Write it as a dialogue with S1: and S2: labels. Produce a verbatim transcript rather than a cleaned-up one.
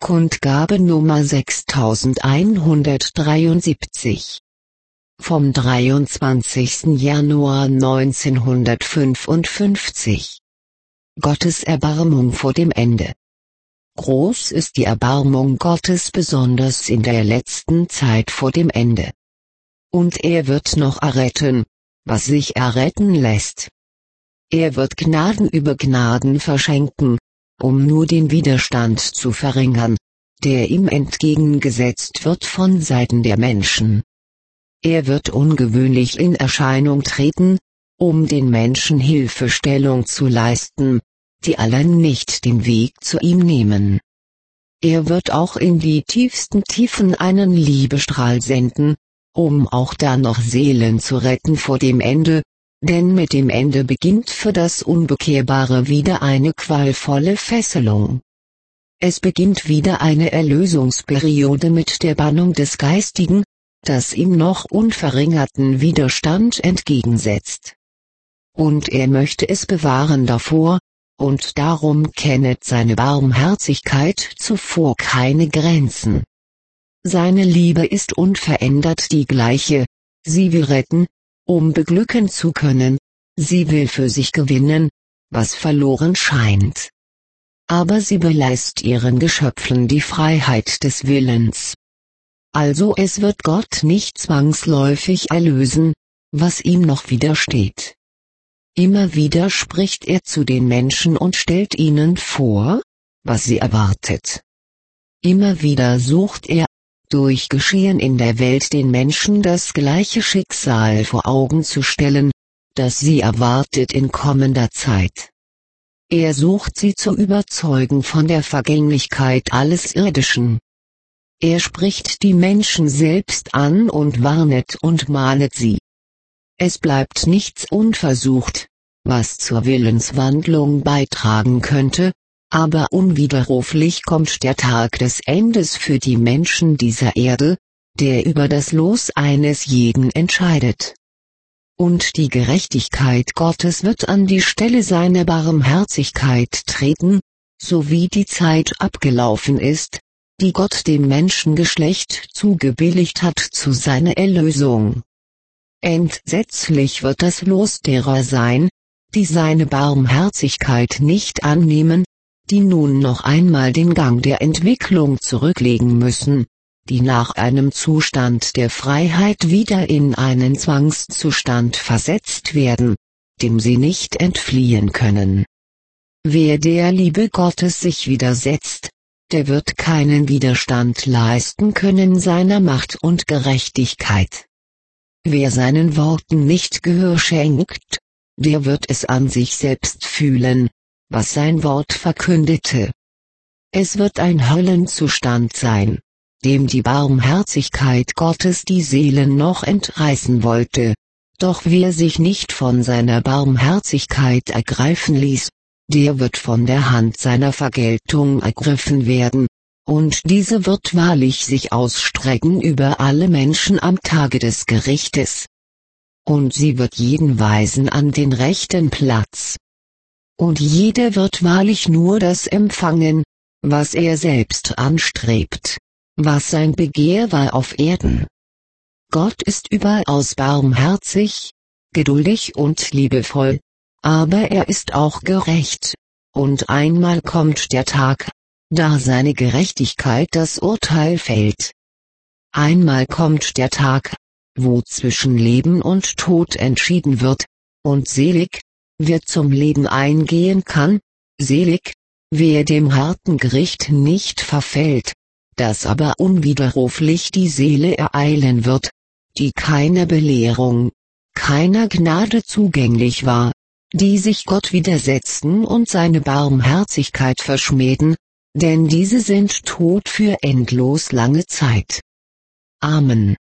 S1: Kundgabe Nummer sechstausendeinhundertdreiundsiebzig. Vom dreiundzwanzigsten Januar neunzehnhundertfünfundfünfzig. Gottes Erbarmung vor dem Ende. Groß ist die Erbarmung Gottes besonders in der letzten Zeit vor dem Ende. Und er wird noch erretten, was sich erretten lässt. Er wird Gnaden über Gnaden verschenken, um nur den Widerstand zu verringern, der ihm entgegengesetzt wird von Seiten der Menschen. Er wird ungewöhnlich in Erscheinung treten, um den Menschen Hilfestellung zu leisten, die allein nicht den Weg zu ihm nehmen. Er wird auch in die tiefsten Tiefen einen Liebestrahl senden, um auch da noch Seelen zu retten vor dem Ende, denn mit dem Ende beginnt für das Unbekehrbare wieder eine qualvolle Fesselung. Es beginnt wieder eine Erlösungsperiode mit der Bannung des Geistigen, das ihm noch unverringerten Widerstand entgegensetzt. Und er möchte es bewahren davor, und darum kennet seine Barmherzigkeit zuvor keine Grenzen. Seine Liebe ist unverändert die gleiche, sie will retten, um beglücken zu können, sie will für sich gewinnen, was verloren scheint. Aber sie belässt ihren Geschöpfen die Freiheit des Willens. Also es wird Gott nicht zwangsläufig erlösen, was ihm noch widersteht. Immer wieder spricht er zu den Menschen und stellt ihnen vor, was sie erwartet. Immer wieder sucht er, durch Geschehen in der Welt den Menschen das gleiche Schicksal vor Augen zu stellen, das sie erwartet in kommender Zeit. Er sucht sie zu überzeugen von der Vergänglichkeit alles Irdischen. Er spricht die Menschen selbst an und warnet und mahnet sie. Es bleibt nichts unversucht, was zur Willenswandlung beitragen könnte, aber unwiderruflich kommt der Tag des Endes für die Menschen dieser Erde, der über das Los eines jeden entscheidet. Und die Gerechtigkeit Gottes wird an die Stelle seiner Barmherzigkeit treten, so wie die Zeit abgelaufen ist, die Gott dem Menschengeschlecht zugebilligt hat zu seiner Erlösung. Entsetzlich wird das Los derer sein, die seine Barmherzigkeit nicht annehmen, die nun noch einmal den Gang der Entwicklung zurücklegen müssen, die nach einem Zustand der Freiheit wieder in einen Zwangszustand versetzt werden, dem sie nicht entfliehen können. Wer der Liebe Gottes sich widersetzt, der wird keinen Widerstand leisten können seiner Macht und Gerechtigkeit. Wer seinen Worten nicht Gehör schenkt, der wird es an sich selbst fühlen, was sein Wort verkündete. Es wird ein Höllenzustand sein, dem die Barmherzigkeit Gottes die Seelen noch entreißen wollte, doch wer sich nicht von seiner Barmherzigkeit ergreifen ließ, der wird von der Hand seiner Vergeltung ergriffen werden, und diese wird wahrlich sich ausstrecken über alle Menschen am Tage des Gerichtes. Und sie wird jeden weisen an den rechten Platz. Und jeder wird wahrlich nur das empfangen, was er selbst anstrebt, was sein Begehr war auf Erden. Gott ist überaus barmherzig, geduldig und liebevoll, aber er ist auch gerecht, und einmal kommt der Tag, da seine Gerechtigkeit das Urteil fällt. Einmal kommt der Tag, wo zwischen Leben und Tod entschieden wird, und selig, wer zum Leben eingehen kann, selig, wer dem harten Gericht nicht verfällt, das aber unwiderruflich die Seele ereilen wird, die keiner Belehrung, keiner Gnade zugänglich war, die sich Gott widersetzten und seine Barmherzigkeit verschmähten, denn diese sind tot für endlos lange Zeit. Amen.